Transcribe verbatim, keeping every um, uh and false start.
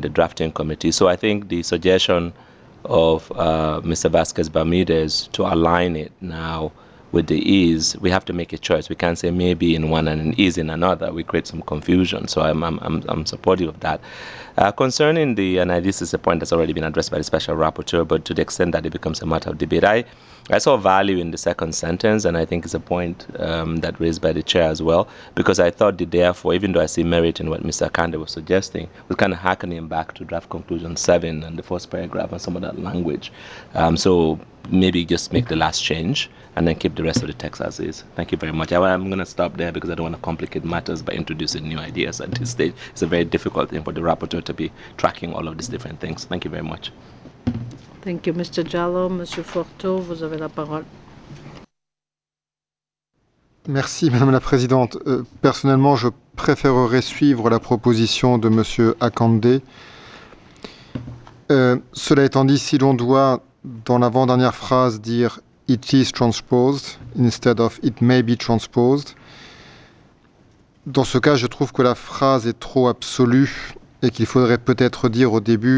the drafting committee. So I think the suggestion of uh, Mister Vasquez Bermudez to align it now with the ease, we have to make a choice. We can't say maybe in one and an ease in another. We create some confusion. So I'm I'm I'm, I'm supportive of that. Uh, concerning the, and this is a point that's already been addressed by the special rapporteur, but to the extent that it becomes a matter of debate, I, I saw value in the second sentence, and I think it's a point um, that raised by the chair as well, because I thought the therefore, even though I see merit in what Mister Kande was suggesting, was kind of harkening back to draft conclusion seven and the first paragraph and some of that language. Um, so maybe just make the last change and then keep the rest of the text as is. Thank you very much. I, I'm going to stop there because I don't want to complicate matters by introducing new ideas at this stage. It's a very difficult thing for the rapporteur to be tracking all of these different things. Thank you very much. Thank you, Mister Jallo. Monsieur Forteau, vous avez la parole. Merci, Madame la Présidente. Euh, personnellement, je préférerais suivre la proposition de Monsieur Akande. Euh, cela étant dit, si l'on doit, dans l'avant-dernière phrase, dire « it is transposed » instead of « it may be transposed », dans ce cas, je trouve que la phrase est trop absolue et qu'il faudrait peut-être dire au début